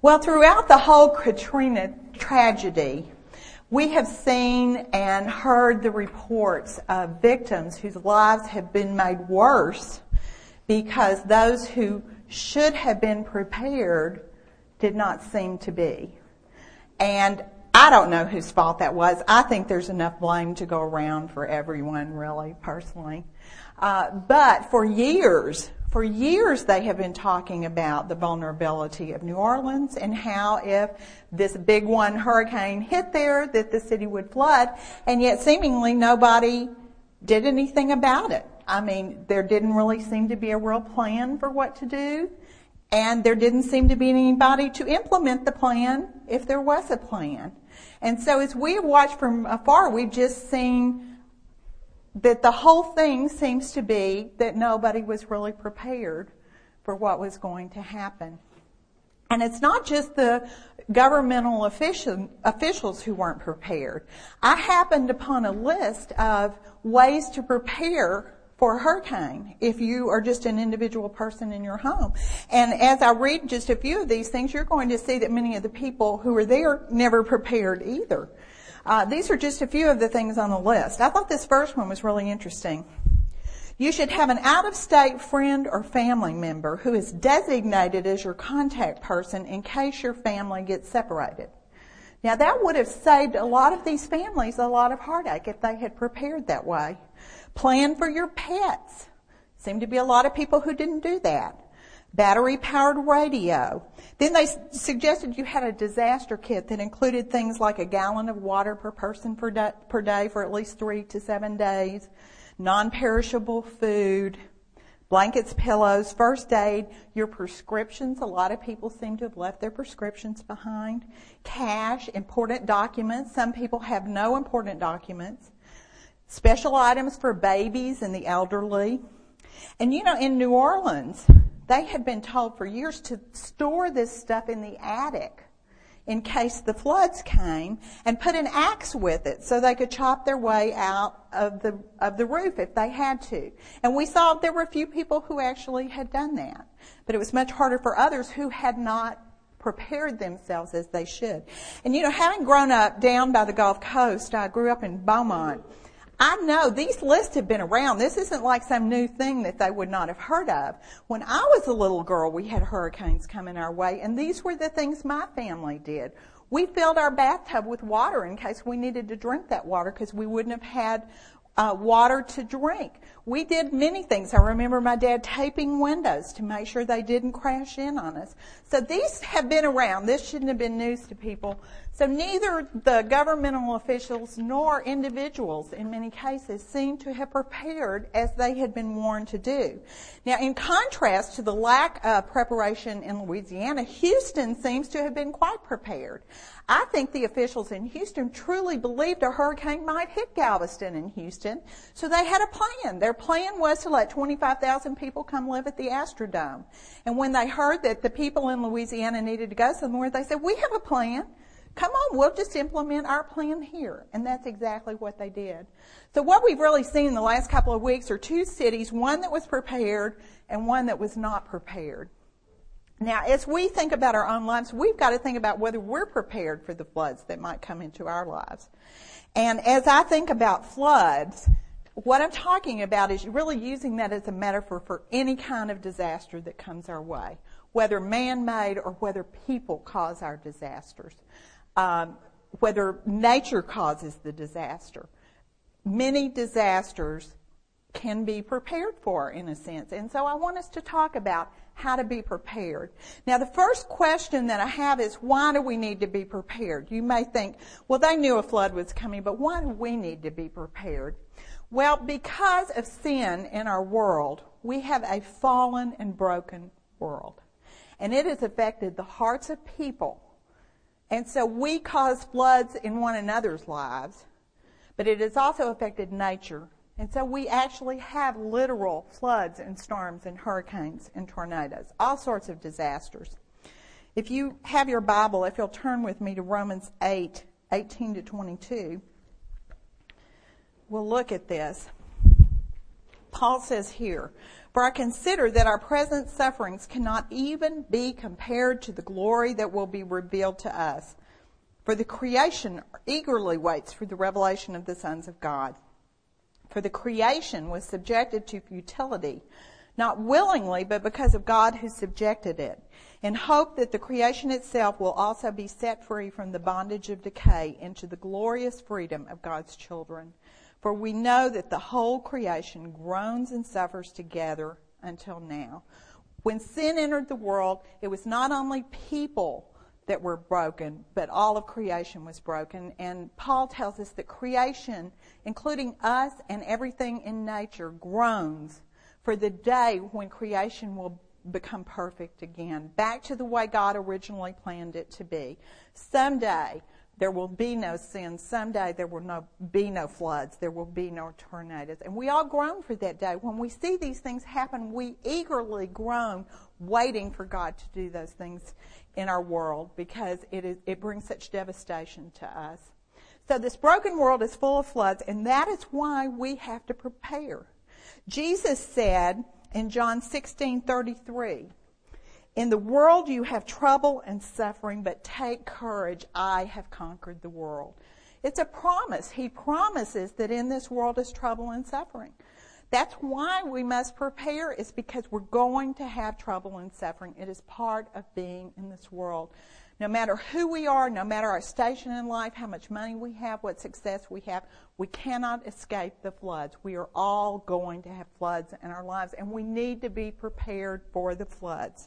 Well, throughout the whole Katrina tragedy, we have seen and heard the reports of victims whose lives have been made worse because those who should have been prepared did not seem to be. And I don't know whose fault that was. I think there's enough blame to go around for everyone, really, personally. But for years they have been talking about the vulnerability of New Orleans and how if this big one hurricane hit there that the city would flood, and yet seemingly nobody did anything about it. I mean, there didn't really seem to be a real plan for what to do, and there didn't seem to be anybody to implement the plan if there was a plan. And so as we have watched from afar, we've just seen that the whole thing seems to be that nobody was really prepared for what was going to happen. And it's not just the governmental officials who weren't prepared. I happened upon a list of ways to prepare for a hurricane if you are just an individual person in your home. And as I read just a few of these things, you're going to see that many of the people who were there never prepared either. These are just a few of the things on the list. I thought this first one was really interesting. You should have an out-of-state friend or family member who is designated as your contact person in case your family gets separated. Now, that would have saved a lot of these families a lot of heartache if they had prepared that way. Plan for your pets. Seemed to be a lot of people who didn't do that. Battery-powered radio. Then they suggested you had a disaster kit that included things like a gallon of water per person per day for at least 3 to 7 days, non-perishable food, blankets, pillows, first aid, your prescriptions. A lot of people seem to have left their prescriptions behind. Cash, important documents. Some people have no important documents. Special items for babies and the elderly. And you know, in New Orleans, they had been told for years to store this stuff in the attic in case the floods came and put an axe with it so they could chop their way out of the roof if they had to. And we saw there were a few people who actually had done that. But it was much harder for others who had not prepared themselves as they should. And you know, having grown up down by the Gulf Coast, I grew up in Beaumont. I know these lists have been around. This isn't like some new thing that they would not have heard of. When I was a little girl, we had hurricanes coming our way, and these were the things my family did. We filled our bathtub with water in case we needed to drink that water because we wouldn't have had water to drink. We did many things. I remember my dad taping windows to make sure they didn't crash in on us. So these have been around. This shouldn't have been news to people. So neither the governmental officials nor individuals in many cases seem to have prepared as they had been warned to do. Now, in contrast to the lack of preparation in Louisiana, Houston seems to have been quite prepared. I think the officials in Houston truly believed a hurricane might hit Galveston and Houston, so they had a plan. Their plan was to let 25,000 people come live at the Astrodome. And when they heard that the people in Louisiana needed to go somewhere, they said, "We have a plan. Come on, we'll just implement our plan here." And that's exactly what they did. So what we've really seen in the last couple of weeks are two cities, one that was prepared and one that was not prepared. Now, as we think about our own lives, we've got to think about whether we're prepared for the floods that might come into our lives. And as I think about floods, what I'm talking about is really using that as a metaphor for any kind of disaster that comes our way, whether man-made or whether people cause our disasters, whether nature causes the disaster. Many disasters can be prepared for, in a sense. And so I want us to talk about how to be prepared. Now, the first question that I have is, why do we need to be prepared? You may think, well, they knew a flood was coming, but why do we need to be prepared? Well, because of sin in our world, we have a fallen and broken world. And it has affected the hearts of people. And so we cause floods in one another's lives, but it has also affected nature. And so we actually have literal floods and storms and hurricanes and tornadoes, all sorts of disasters. If you have your Bible, if you'll turn with me to Romans 8:18 to 22, we'll look at this. Paul says here, "For I consider that our present sufferings cannot even be compared to the glory that will be revealed to us. For the creation eagerly waits for the revelation of the sons of God. For the creation was subjected to futility, not willingly, but because of God who subjected it, in hope that the creation itself will also be set free from the bondage of decay into the glorious freedom of God's children. For we know that the whole creation groans and suffers together until now." When sin entered the world, it was not only people that were broken, but all of creation was broken. And Paul tells us that creation, including us and everything in nature, groans for the day when creation will become perfect again, back to the way God originally planned it to be. Someday there will be no sin. Someday there will be no floods. There will be no tornadoes. And we all groan for that day. When we see these things happen, we eagerly groan, waiting for God to do those things in our world, because it brings such devastation to us. So this broken world is full of floods, and that is why we have to prepare. Jesus said in John 16:33, "In the world you have trouble and suffering, but take courage, I have conquered the world." It's a promise. He promises that in this world is trouble and suffering. That's why we must prepare, is because we're going to have trouble and suffering. It is part of being in this world. No matter who we are, no matter our station in life, how much money we have, what success we have, we cannot escape the floods. We are all going to have floods in our lives, and we need to be prepared for the floods.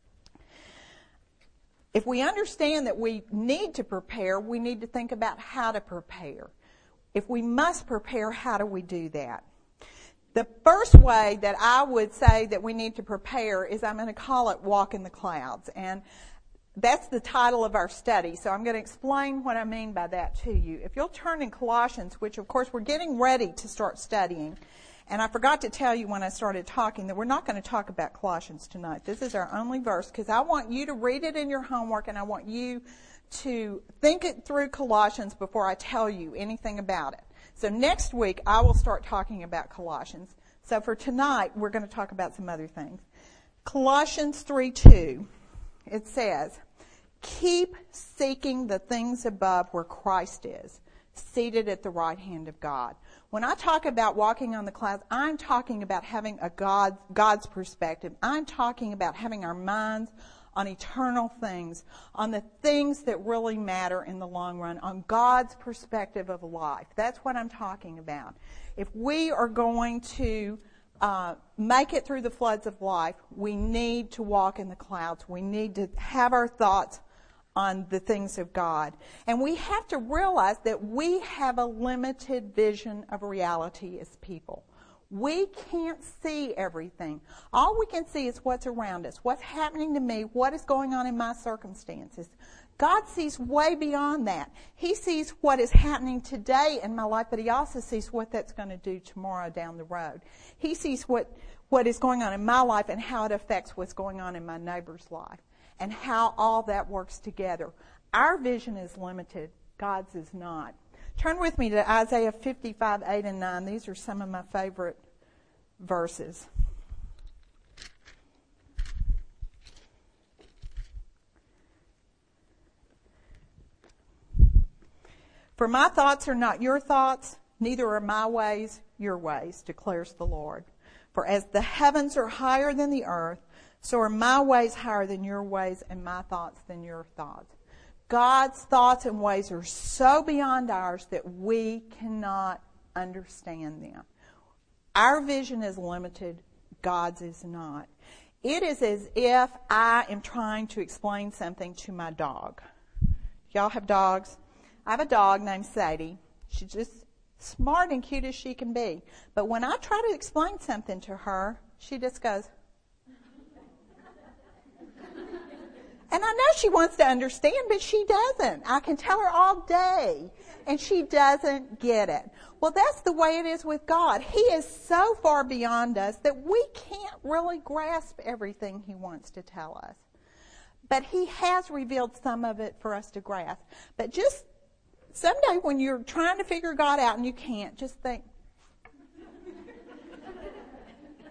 If we understand that we need to prepare, we need to think about how to prepare. If we must prepare, how do we do that? The first way that I would say that we need to prepare is, I'm going to call it Walk in the Clouds. And that's the title of our study. So I'm going to explain what I mean by that to you. If you'll turn in Colossians, which of course we're getting ready to start studying. And I forgot to tell you when I started talking that we're not going to talk about Colossians tonight. This is our only verse, because I want you to read it in your homework, and I want you to think it through Colossians before I tell you anything about it. So next week I will start talking about Colossians. So for tonight we're going to talk about some other things. Colossians 3:2, it says, "Keep seeking the things above where Christ is, seated at the right hand of God." When I talk about walking on the clouds, I'm talking about having a God's perspective. I'm talking about having our minds on eternal things, on the things that really matter in the long run, on God's perspective of life. That's what I'm talking about. If we are going to make it through the floods of life, we need to walk in the clouds. We need to have our thoughts on the things of God. And we have to realize that we have a limited vision of reality as people. We can't see everything. All we can see is what's around us, what's happening to me, what is going on in my circumstances. God sees way beyond that. He sees what is happening today in my life, but He also sees what that's going to do tomorrow down the road. He sees what is going on in my life and how it affects what's going on in my neighbor's life, and how all that works together. Our vision is limited. God's is not. Turn with me to Isaiah 55:8-9. These are some of my favorite verses. "For my thoughts are not your thoughts, neither are my ways your ways, declares the Lord. For as the heavens are higher than the earth, so are my ways higher than your ways, and my thoughts than your thoughts." God's thoughts and ways are so beyond ours that we cannot understand them. Our vision is limited. God's is not. It is as if I am trying to explain something to my dog. Y'all have dogs? I have a dog named Sadie. She's just smart and cute as she can be. But when I try to explain something to her, she just goes. And I know she wants to understand, but she doesn't. I can tell her all day, and she doesn't get it. Well, that's the way it is with God. He is so far beyond us that we can't really grasp everything He wants to tell us. But He has revealed some of it for us to grasp. But just someday when you're trying to figure God out and you can't, just think,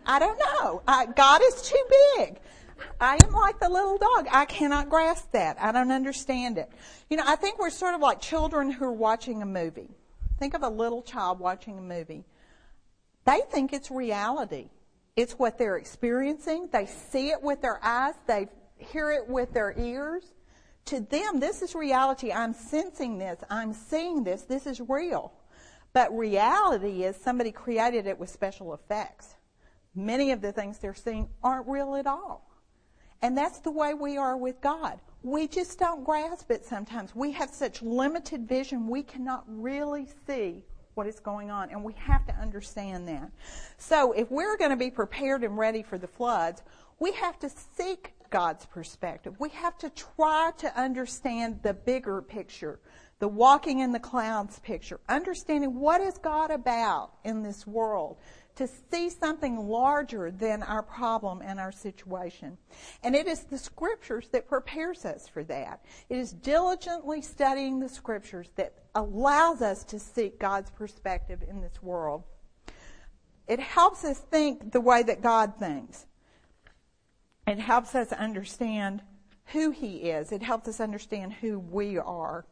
I don't know. God is too big. I am like the little dog. I cannot grasp that. I don't understand it. I think we're sort of like children who are watching a movie. Think of a little child watching a movie. They think it's reality. It's what they're experiencing. They see it with their eyes. They hear it with their ears. To them, this is reality. I'm sensing this. I'm seeing this. This is real. But reality is somebody created it with special effects. Many of the things they're seeing aren't real at all. And that's the way we are with God. We just don't grasp it sometimes. We have such limited vision, we cannot really see what is going on, and we have to understand that. So if we're going to be prepared and ready for the floods, we have to seek God's perspective. We have to try to understand the bigger picture, the walking in the clouds picture, understanding what is God about in this world, to see something larger than our problem and our situation. And it is the Scriptures that prepares us for that. It is diligently studying the Scriptures that allows us to seek God's perspective in this world. It helps us think the way that God thinks. It helps us understand who He is. It helps us understand who we are.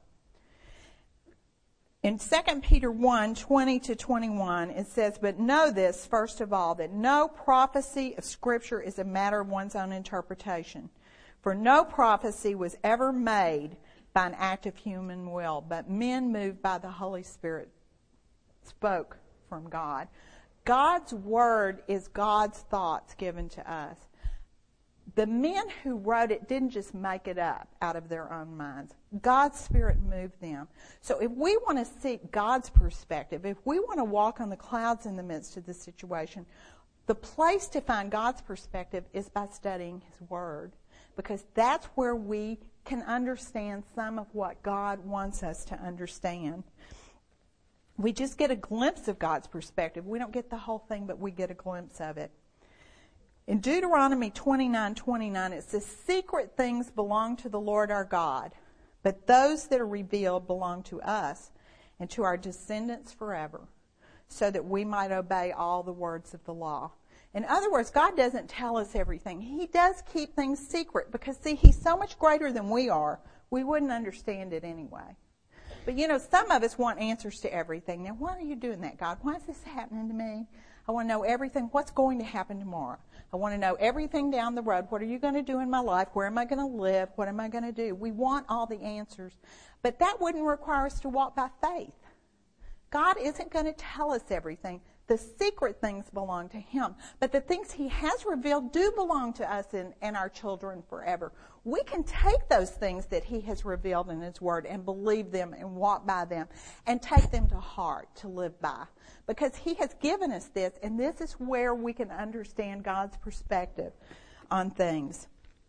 In 2 Peter 1, 20-21, it says, "But know this, first of all, that no prophecy of Scripture is a matter of one's own interpretation. For no prophecy was ever made by an act of human will, but men moved by the Holy Spirit spoke from God." God's Word is God's thoughts given to us. The men who wrote it didn't just make it up out of their own minds. God's Spirit moved them. So if we want to seek God's perspective, if we want to walk on the clouds in the midst of the situation, the place to find God's perspective is by studying His Word, because that's where we can understand some of what God wants us to understand. We just get a glimpse of God's perspective. We don't get the whole thing, but we get a glimpse of it. In Deuteronomy 29:29, it says, "Secret things belong to the Lord our God, but those that are revealed belong to us and to our descendants forever, so that we might obey all the words of the law." In other words, God doesn't tell us everything. He does keep things secret because, see, He's so much greater than we are, we wouldn't understand it anyway. But, some of us want answers to everything. Now, why are you doing that, God? Why is this happening to me? I want to know everything. What's going to happen tomorrow? I want to know everything down the road. What are you going to do in my life? Where am I going to live? What am I going to do? We want all the answers. But that wouldn't require us to walk by faith. God isn't going to tell us everything. The secret things belong to Him. But the things He has revealed do belong to us and our children forever. We can take those things that He has revealed in His Word and believe them and walk by them and take them to heart to live by. Because He has given us this, and this is where we can understand God's perspective on things.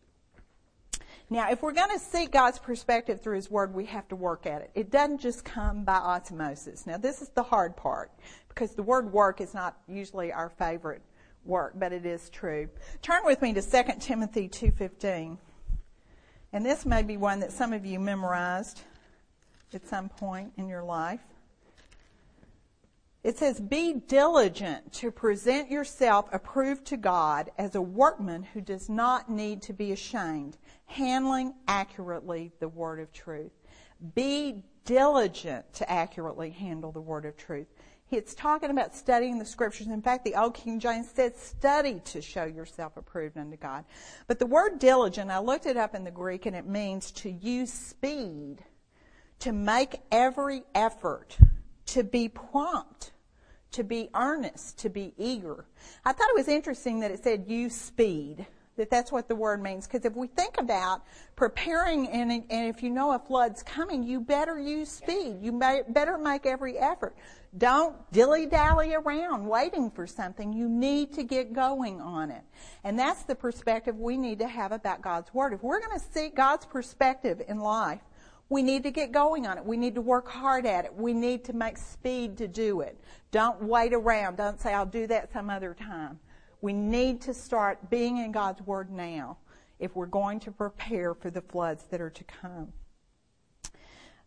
Now, if we're going to seek God's perspective through His Word, we have to work at it. It doesn't just come by osmosis. Now, this is the hard part, because the word work is not usually our favorite work, but it is true. Turn with me to 2 Timothy 2:15. And this may be one that some of you memorized at some point in your life. It says, "Be diligent to present yourself approved to God as a workman who does not need to be ashamed, handling accurately the word of truth." Be diligent to accurately handle the word of truth. It's talking about studying the Scriptures. In fact, the Old King James says, "Study to show yourself approved unto God." But the word diligent, I looked it up in the Greek, and it means to use speed, to make every effort, to be prompt, to be earnest, to be eager. I thought it was interesting that it said use speed, that's what the word means. Because if we think about preparing, and if you know a flood's coming, you better use speed. You better make every effort. Don't dilly-dally around waiting for something. You need to get going on it. And that's the perspective we need to have about God's Word. If we're going to seek God's perspective in life, we need to get going on it. We need to work hard at it. We need to make speed to do it. Don't wait around. Don't say, "I'll do that some other time." We need to start being in God's Word now if we're going to prepare for the floods that are to come.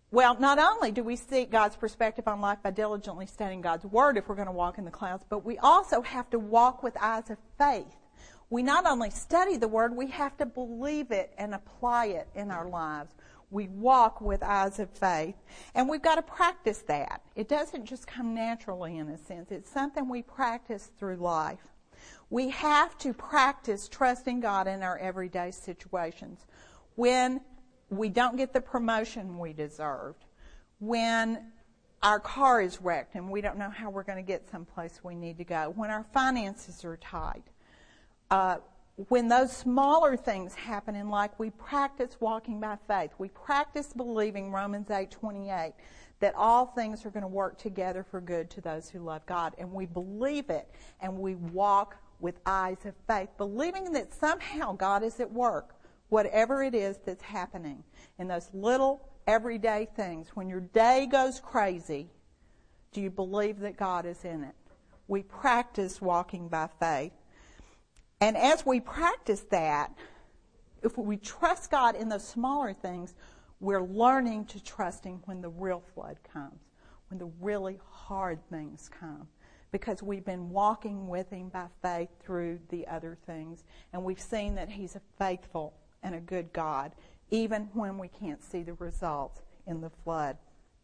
Well, not only do we seek God's perspective on life by diligently studying God's Word if we're going to walk in the clouds, but we also have to walk with eyes of faith. We not only study the Word, we have to believe it and apply it in our lives. We walk with eyes of faith. And we've got to practice that. It doesn't just come naturally in a sense. It's something we practice through life. We have to practice trusting God in our everyday situations. When we don't get the promotion we deserved, when our car is wrecked and we don't know how we're going to get someplace we need to go, when our finances are tight, when those smaller things happen in life, we practice walking by faith. We practice believing Romans 8:28, that all things are going to work together for good to those who love God. And we believe it, and we walk with eyes of faith, believing that somehow God is at work, whatever it is that's happening in those little everyday things. When your day goes crazy, do you believe that God is in it? We practice walking by faith. And as we practice that, if we trust God in those smaller things, we're learning to trust Him when the real flood comes, when the really hard things come, because we've been walking with Him by faith through the other things. And we've seen that He's a faithful and a good God, even when we can't see the results in the flood.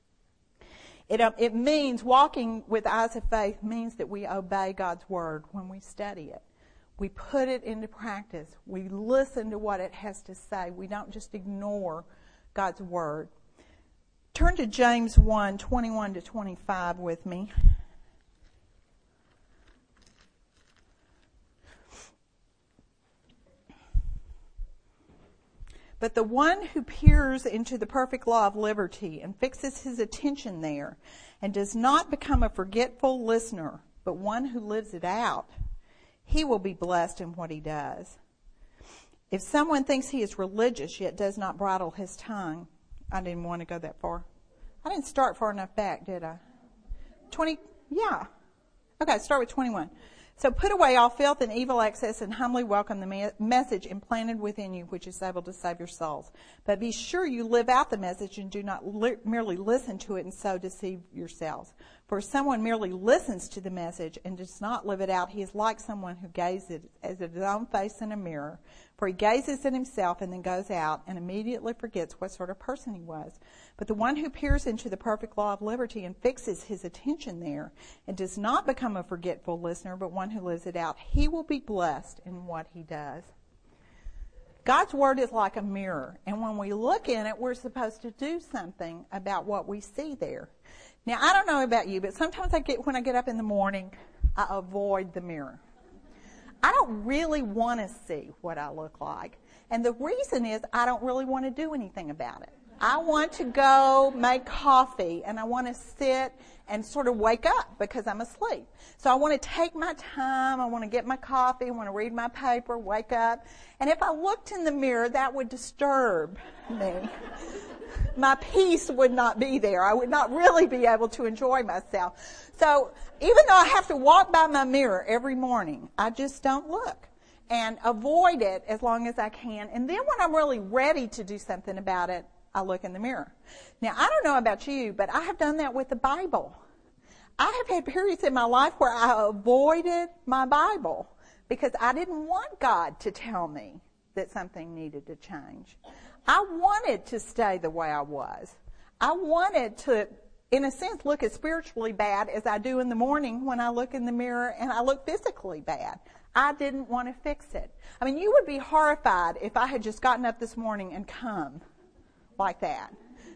It means walking with eyes of faith means that we obey God's Word when we study it. We put it into practice. We listen to what it has to say. We don't just ignore God's Word. Turn to James 1:21-25 with me. But the one who peers into the perfect law of liberty and fixes his attention there and does not become a forgetful listener, but one who lives it out, he will be blessed in what he does. If someone thinks he is religious yet does not bridle his tongue, I didn't want to go that far. I didn't start far enough back, did I? 20, yeah. Okay, start with 21. So put away all filth and evil excess and humbly welcome the message implanted within you, which is able to save your souls. But be sure you live out the message and do not merely listen to it and so deceive yourselves. For if someone merely listens to the message and does not live it out, he is like someone who gazes at his own face in a mirror. For he gazes at himself and then goes out and immediately forgets what sort of person he was. But the one who peers into the perfect law of liberty and fixes his attention there and does not become a forgetful listener, but one who lives it out, he will be blessed in what he does. God's Word is like a mirror, and when we look in it, we're supposed to do something about what we see there. Now, I don't know about you, but sometimes when I get up in the morning, I avoid the mirror. I don't really want to see what I look like. And the reason is I don't really want to do anything about it. I want to go make coffee and I want to sit and sort of wake up because I'm asleep. So I want to take my time. I want to get my coffee. I want to read my paper, wake up. And if I looked in the mirror, that would disturb me. My peace would not be there. I would not really be able to enjoy myself. So even though I have to walk by my mirror every morning, I just don't look and avoid it as long as I can. And then when I'm really ready to do something about it, I look in the mirror. Now, I don't know about you, but I have done that with the Bible. I have had periods in my life where I avoided my Bible because I didn't want God to tell me that something needed to change. I wanted to stay the way I was. I wanted to, in a sense, look as spiritually bad as I do in the morning when I look in the mirror and I look physically bad. I didn't want to fix it. I mean, you would be horrified if I had just gotten up this morning and come like that.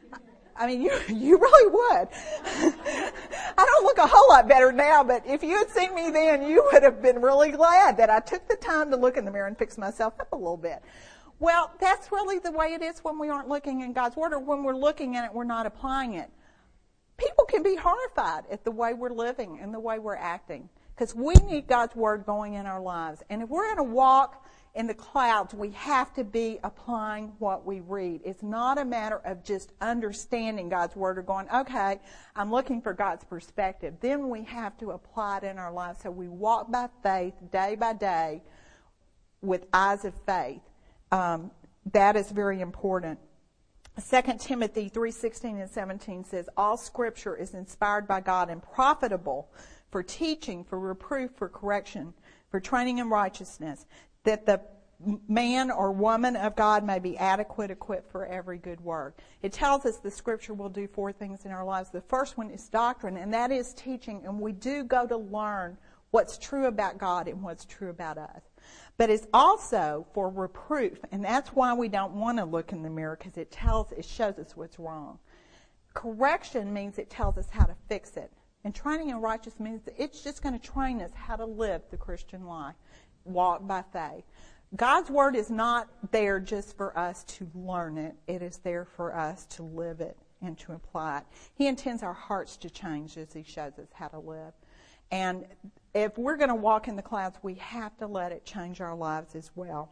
I mean, you really would. I don't look a whole lot better now, but if you had seen me then, you would have been really glad that I took the time to look in the mirror and fix myself up a little bit. Well, that's really the way it is when we aren't looking in God's Word, or when we're looking at it, we're not applying it. People can be horrified at the way we're living and the way we're acting, because we need God's Word going in our lives. And if we're going to walk in the clouds, we have to be applying what we read. It's not a matter of just understanding God's Word or going, okay, I'm looking for God's perspective. Then we have to apply it in our lives. So we walk by faith day by day with eyes of faith. That is very important. 2 Timothy 3:16 and 17 says, all Scripture is inspired by God and profitable for teaching, for reproof, for correction, for training in righteousness, that the man or woman of God may be adequate, equipped for every good work. It tells us the Scripture will do 4 things in our lives. The first one is doctrine, and that is teaching, and we do go to learn what's true about God and what's true about us. But it's also for reproof, and that's why we don't want to look in the mirror, because it shows us what's wrong. Correction means it tells us how to fix it. And training in righteousness means it's just going to train us how to live the Christian life, walk by faith. God's Word is not there just for us to learn it. It is there for us to live it and to apply it. He intends our hearts to change as He shows us how to live. And if we're going to walk in the clouds, we have to let it change our lives as well.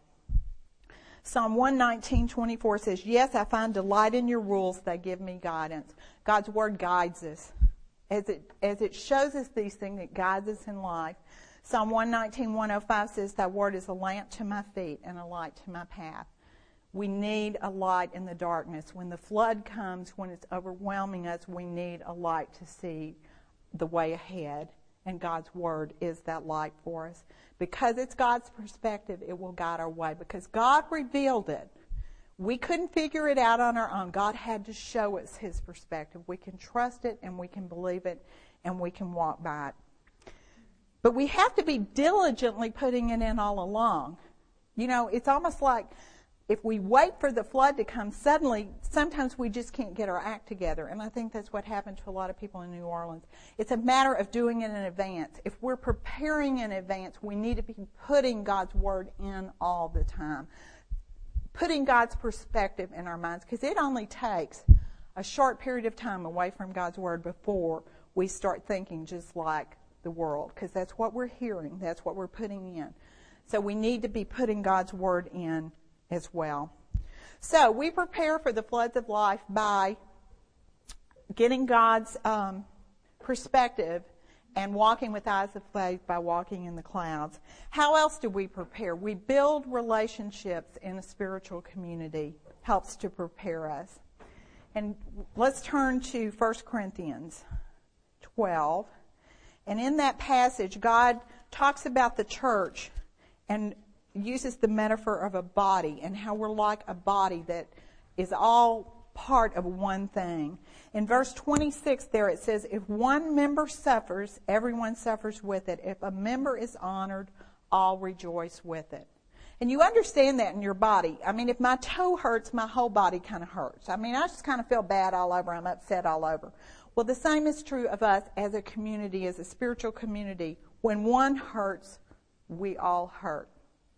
Psalm 119:24 says, yes, I find delight in your rules. They give me guidance. God's Word guides us. As it shows us these things, it guides us in life. Psalm 119:105 says, thy word is a lamp to my feet and a light to my path. We need a light in the darkness. When the flood comes, when it's overwhelming us, we need a light to see the way ahead. And God's Word is that light for us. Because it's God's perspective, it will guide our way. Because God revealed it. We couldn't figure it out on our own. God had to show us His perspective. We can trust it and we can believe it and we can walk by it. But we have to be diligently putting it in all along. You know, it's almost like if we wait for the flood to come suddenly, sometimes we just can't get our act together. And I think that's what happened to a lot of people in New Orleans. It's a matter of doing it in advance. If we're preparing in advance, we need to be putting God's Word in all the time. Putting God's perspective in our minds, because it only takes a short period of time away from God's Word before we start thinking just like the world, because that's what we're hearing, that's what we're putting in. So we need to be putting God's Word in as well. So we prepare for the floods of life by getting God's perspective and walking with eyes of faith by walking in the clouds. How else do we prepare? We build relationships in a spiritual community. Helps to prepare us. And let's turn to 1 Corinthians 12. And in that passage, God talks about the church and uses the metaphor of a body and how we're like a body that is all part of one thing. In verse 26 there it says, if one member suffers, everyone suffers with it. If a member is honored, all rejoice with it. And you understand that in your body. I mean, if my toe hurts, my whole body kind of hurts. I mean, I just kind of feel bad all over. I'm upset all over. Well, the same is true of us as a community, as a spiritual community. When one hurts, we all hurt.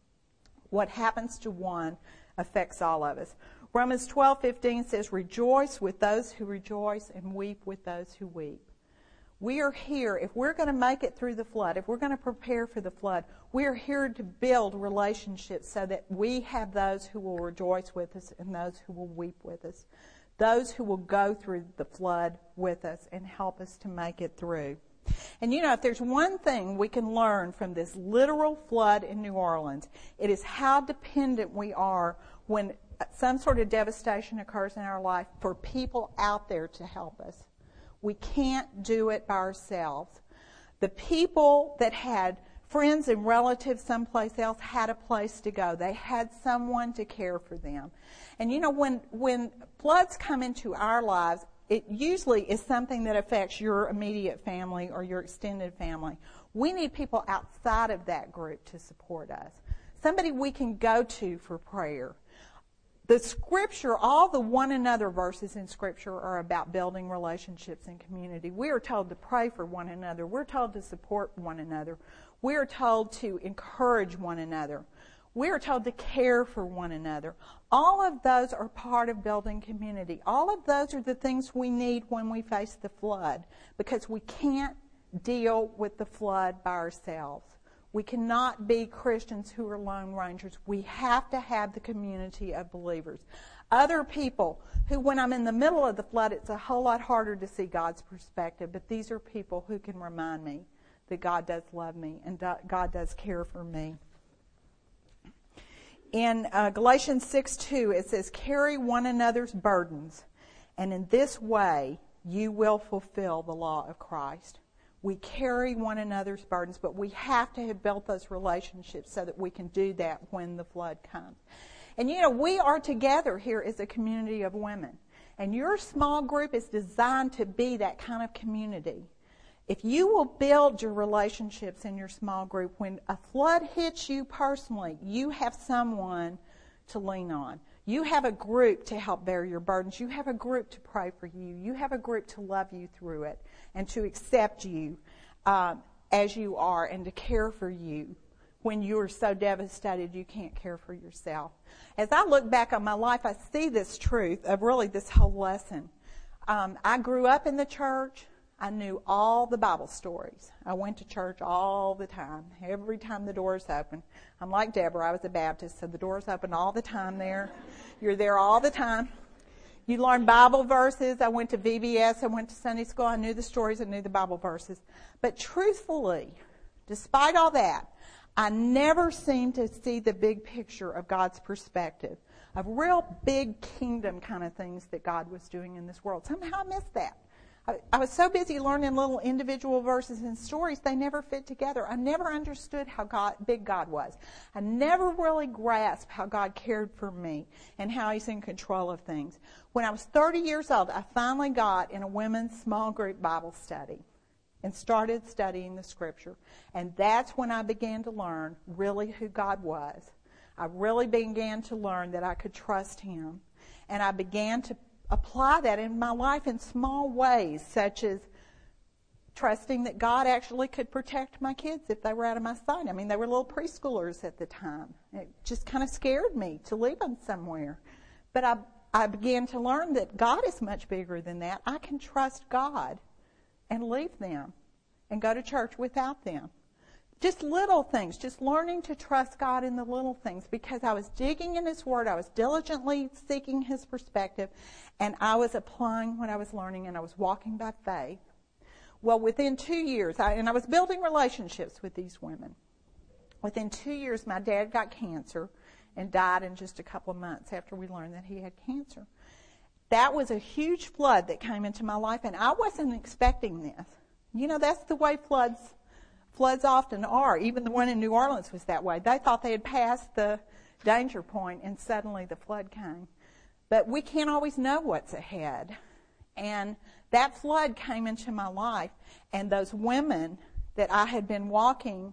What happens to one affects all of us. Romans 12:15 says, rejoice with those who rejoice and weep with those who weep. We are here, if we're going to make it through the flood, if we're going to prepare for the flood, we are here to build relationships so that we have those who will rejoice with us and those who will weep with us. Those who will go through the flood with us and help us to make it through. And you know, if there's one thing we can learn from this literal flood in New Orleans, it is how dependent we are when some sort of devastation occurs in our life for people out there to help us. We can't do it by ourselves. The people that had friends and relatives someplace else had a place to go. They had someone to care for them. And you know, when floods come into our lives, it usually is something that affects your immediate family or your extended family. We need people outside of that group to support us. Somebody we can go to for prayer. The Scripture, all the one another verses in Scripture are about building relationships and community. We are told to pray for one another. We're told to support one another. We are told to encourage one another. We are told to care for one another. All of those are part of building community. All of those are the things we need when we face the flood, because we can't deal with the flood by ourselves. We cannot be Christians who are lone rangers. We have to have the community of believers. Other people who, when I'm in the middle of the flood, it's a whole lot harder to see God's perspective, but these are people who can remind me that God does love me and God does care for me. In Galatians 6:2, it says, carry one another's burdens, and in this way you will fulfill the law of Christ. We carry one another's burdens, but we have to have built those relationships so that we can do that when the flood comes. And we are together here as a community of women. And your small group is designed to be that kind of community. If you will build your relationships in your small group, when a flood hits you personally, you have someone to lean on. You have a group to help bear your burdens. You have a group to pray for you. You have a group to love you through it and to accept you as you are and to care for you when you are so devastated you can't care for yourself. As I look back on my life, I see this truth of really this whole lesson. I grew up in the church. I knew all the Bible stories. I went to church all the time. Every time the doors open. I'm like Deborah. I was a Baptist, so the doors open all the time there. You're there all the time. You learn Bible verses. I went to VBS. I went to Sunday school. I knew the stories. I knew the Bible verses. But truthfully, despite all that, I never seemed to see the big picture of God's perspective, of real big kingdom kind of things that God was doing in this world. Somehow I missed that. I was so busy learning little individual verses and stories, they never fit together. I never understood how big God was. I never really grasped how God cared for me and how He's in control of things. When I was 30 years old, I finally got in a women's small group Bible study and started studying the Scripture. And that's when I began to learn really who God was. I really began to learn that I could trust Him. And I began to apply that in my life in small ways, such as trusting that God actually could protect my kids if they were out of my sight. I mean, they were little preschoolers at the time. It just kind of scared me to leave them somewhere. But I began to learn that God is much bigger than that. I can trust God and leave them and go to church without them. Just little things, just learning to trust God in the little things, because I was digging in His Word, I was diligently seeking His perspective, and I was applying what I was learning, and I was walking by faith. Well, within 2 years, I was building relationships with these women. Within 2 years, my dad got cancer and died in just a couple of months after we learned that he had cancer. That was a huge flood that came into my life, and I wasn't expecting this. That's the way floods often are. Even the one in New Orleans was that way. They thought they had passed the danger point, and suddenly the flood came. But we can't always know what's ahead. And that flood came into my life, and those women that I had been walking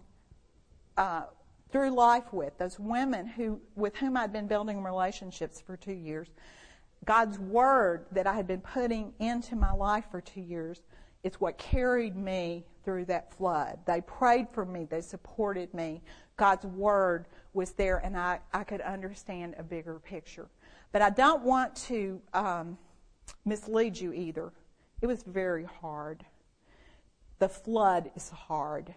through life with, those women with whom I'd been building relationships for 2 years, God's Word that I had been putting into my life for 2 years, it's what carried me through that flood. They prayed for me. They supported me. God's Word was there, and I could understand a bigger picture. But I don't want to mislead you either. It was very hard. The flood is hard.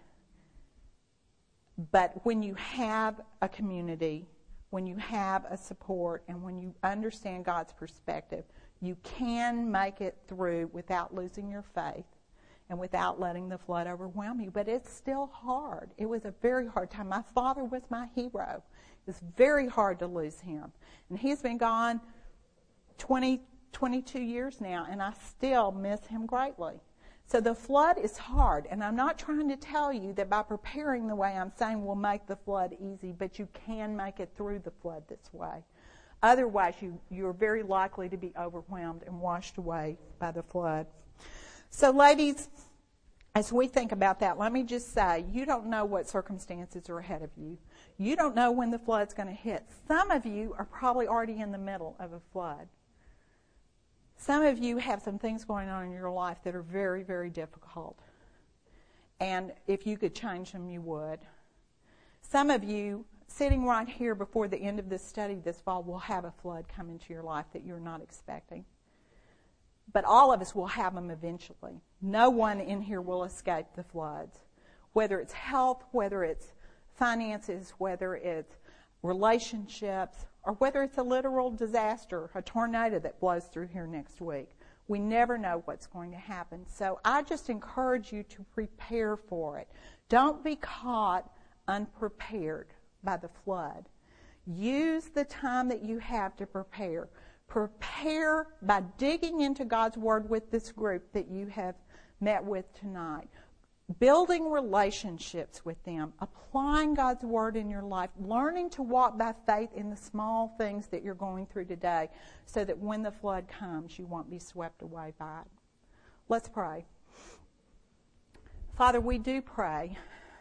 But when you have a community, when you have a support, and when you understand God's perspective, you can make it through without losing your faith and without letting the flood overwhelm you. But it's still hard. It was a very hard time. My father was my hero. It's very hard to lose him. And he's been gone 22 years now, and I still miss him greatly. So the flood is hard, and I'm not trying to tell you that by preparing the way I'm saying will make the flood easy, but you can make it through the flood this way. Otherwise, you're very likely to be overwhelmed and washed away by the flood. So ladies, as we think about that, let me just say, you don't know what circumstances are ahead of you. You don't know when the flood's going to hit. Some of you are probably already in the middle of a flood. Some of you have some things going on in your life that are very, very difficult. And if you could change them, you would. Some of you, sitting right here before the end of this study this fall, will have a flood come into your life that you're not expecting. But all of us will have them eventually. No one in here will escape the floods. Whether it's health, whether it's finances, whether it's relationships, or whether it's a literal disaster, a tornado that blows through here next week. We never know what's going to happen. So I just encourage you to prepare for it. Don't be caught unprepared by the flood. Use the time that you have to prepare. Prepare by digging into God's Word with this group that you have met with tonight. Building relationships with them. Applying God's Word in your life. Learning to walk by faith in the small things that you're going through today so that when the flood comes, you won't be swept away by it. Let's pray. Father, we do pray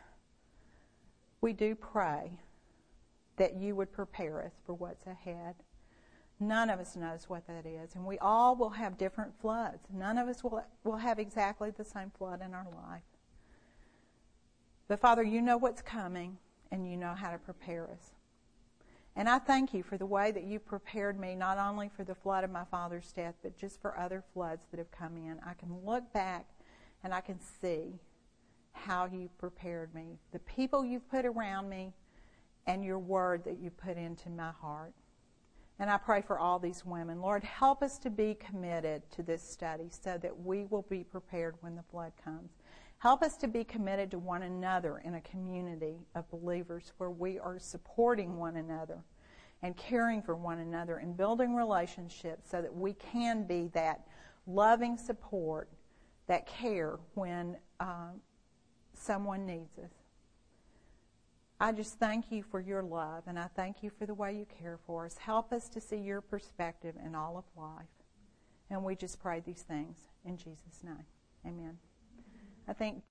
that you would prepare us for what's ahead. None of us knows what that is, and we all will have different floods. None of us will have exactly the same flood in our life. But Father, you know what's coming, and you know how to prepare us. And I thank you for the way that you prepared me, not only for the flood of my father's death, but just for other floods that have come in. I can look back and I can see how you prepared me, the people you've put around me, and your word that you put into my heart. And I pray for all these women. Lord, help us to be committed to this study so that we will be prepared when the flood comes. Help us to be committed to one another in a community of believers where we are supporting one another and caring for one another and building relationships so that we can be that loving support, that care when someone needs us. I just thank you for your love, and I thank you for the way you care for us. Help us to see your perspective in all of life. And we just pray these things in Jesus' name. Amen. I think